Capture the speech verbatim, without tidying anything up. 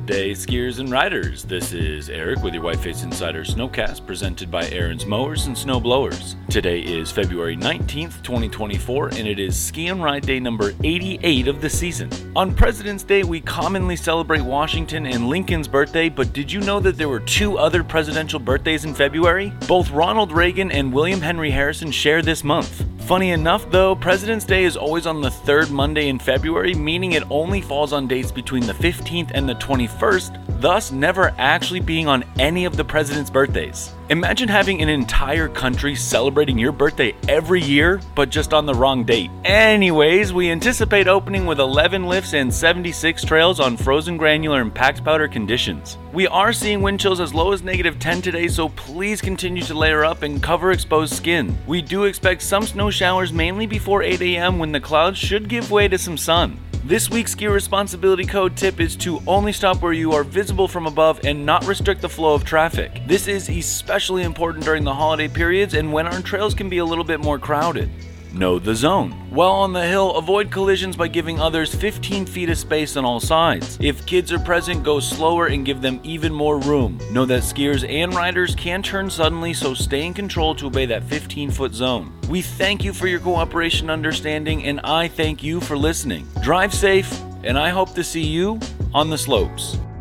Good day, skiers and riders. This is Eric with your Whiteface Insider Snowcast, presented by Aaron's Mowers and Snowblowers. Today is February nineteenth, twenty twenty-four, and it is Ski and Ride Day number eighty-eight of the season. On President's Day, we commonly celebrate Washington and Lincoln's birthday, but did you know that there were two other presidential birthdays in February? Both Ronald Reagan and William Henry Harrison share this month. Funny enough though, President's Day is always on the third Monday in February, meaning it only falls on dates between the fifteenth and the twenty-first, thus never actually being on any of the president's birthdays. Imagine having an entire country celebrating your birthday every year, but just on the wrong date. Anyways, we anticipate opening with eleven lifts and seventy-six trails on frozen granular and packed powder conditions. We are seeing wind chills as low as negative ten today, so please continue to layer up and cover exposed skin. We do expect some snow showers mainly before eight a.m. when the clouds should give way to some sun. This week's ski responsibility code tip is to only stop where you are visible from above and not restrict the flow of traffic. This is especially important during the holiday periods and when our trails can be a little bit more crowded. Know the zone. While on the hill, avoid collisions by giving others fifteen feet of space on all sides. If kids are present, go slower and give them even more room. Know that skiers and riders can turn suddenly, so stay in control to obey that fifteen foot zone. We thank you for your cooperation and understanding, and I thank you for listening. Drive safe, and I hope to see you on the slopes.